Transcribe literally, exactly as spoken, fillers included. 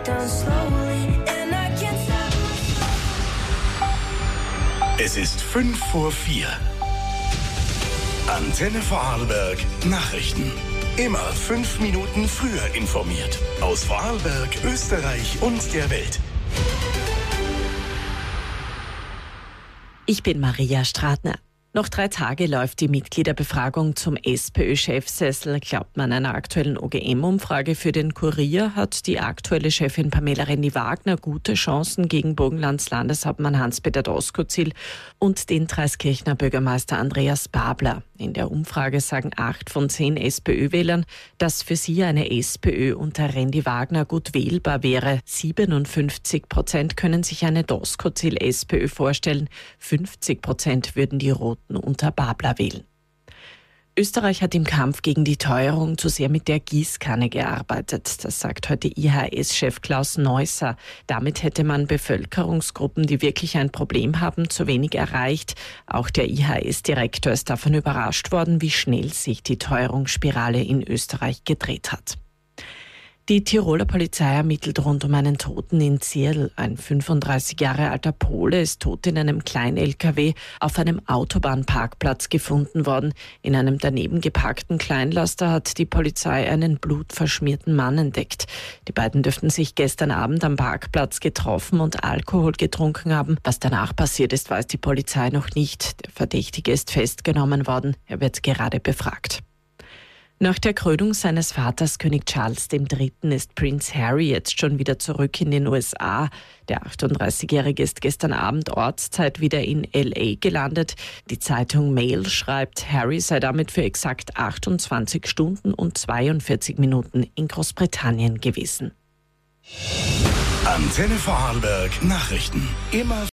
Es ist fünf vor vier. Antenne Vorarlberg Nachrichten. Immer fünf Minuten früher informiert. Aus Vorarlberg, Österreich und der Welt. Ich bin Maria Stratner. Noch drei Tage läuft die Mitgliederbefragung zum SPÖ-Chefsessel. Glaubt man einer aktuellen O G M-Umfrage für den Kurier, hat die aktuelle Chefin Pamela Rendi-Wagner gute Chancen gegen Burgenlands Landeshauptmann Hans-Peter Doskozil und den Traiskirchner Bürgermeister Andreas Babler. In der Umfrage sagen acht von zehn SPÖ-Wählern, dass für sie eine SPÖ unter Rendi-Wagner gut wählbar wäre. siebenundfünfzig Prozent können sich eine Doskozil-SPÖ vorstellen. fünfzig Prozent würden die Roten unter Babler wählen. Österreich hat im Kampf gegen die Teuerung zu sehr mit der Gießkanne gearbeitet. Das sagt heute I H S-Chef Klaus Neusser. Damit hätte man Bevölkerungsgruppen, die wirklich ein Problem haben, zu wenig erreicht. Auch der I H S-Direktor ist davon überrascht worden, wie schnell sich die Teuerungsspirale in Österreich gedreht hat. Die Tiroler Polizei ermittelt rund um einen Toten in Zierl. Ein fünfunddreißig Jahre alter Pole ist tot in einem Klein-L K W auf einem Autobahnparkplatz gefunden worden. In einem daneben geparkten Kleinlaster hat die Polizei einen blutverschmierten Mann entdeckt. Die beiden dürften sich gestern Abend am Parkplatz getroffen und Alkohol getrunken haben. Was danach passiert ist, weiß die Polizei noch nicht. Der Verdächtige ist festgenommen worden. Er wird gerade befragt. Nach der Krönung seines Vaters König Charles der Dritte ist Prince Harry jetzt schon wieder zurück in den U S A. Der achtunddreißigjährige ist gestern Abend Ortszeit wieder in L A gelandet. Die Zeitung Mail schreibt, Harry sei damit für exakt achtundzwanzig Stunden und zweiundvierzig Minuten in Großbritannien gewesen. Antenne Vorarlberg Nachrichten. Immer